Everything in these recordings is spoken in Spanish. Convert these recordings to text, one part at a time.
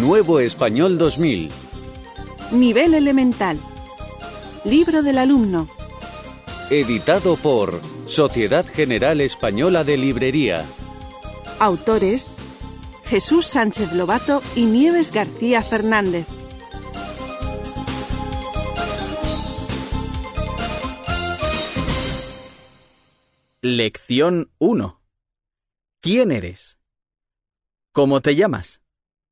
Nuevo Español 2000. Nivel elemental. Libro del alumno. Editado por Sociedad General Española de Librería. Autores: Jesús Sánchez Lobato y Nieves García Fernández. Lección 1. ¿Quién eres? ¿Cómo te llamas?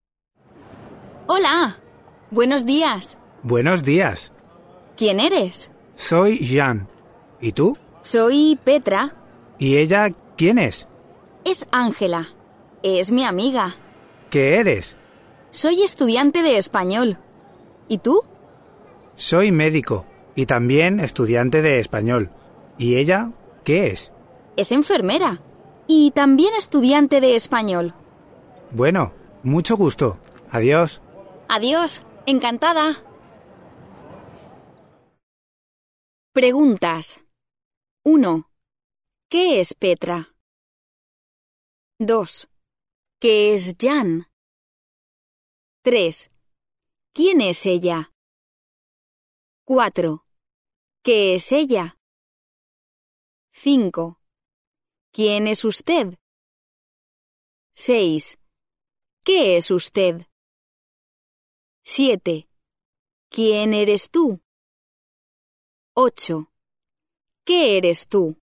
Hola. Buenos días. Buenos días. ¿Quién eres? Soy Jean. ¿Y tú? Soy Petra. ¿Y ella quién es? Es Ángela. Es mi amiga. ¿Qué eres? Soy estudiante de español. ¿Y tú? Soy médico y también estudiante de español. ¿Y ella qué es? Es enfermera. Y también estudiante de español. Bueno, mucho gusto. Adiós. Adiós. Encantada. Preguntas. 1. ¿Qué es Petra? 2. ¿Qué es Jan? 3. ¿Quién es ella? 4. ¿Qué es ella? 5. ¿Quién es usted? 6. ¿Qué es usted? 7. ¿Quién eres tú? 8. ¿Qué eres tú?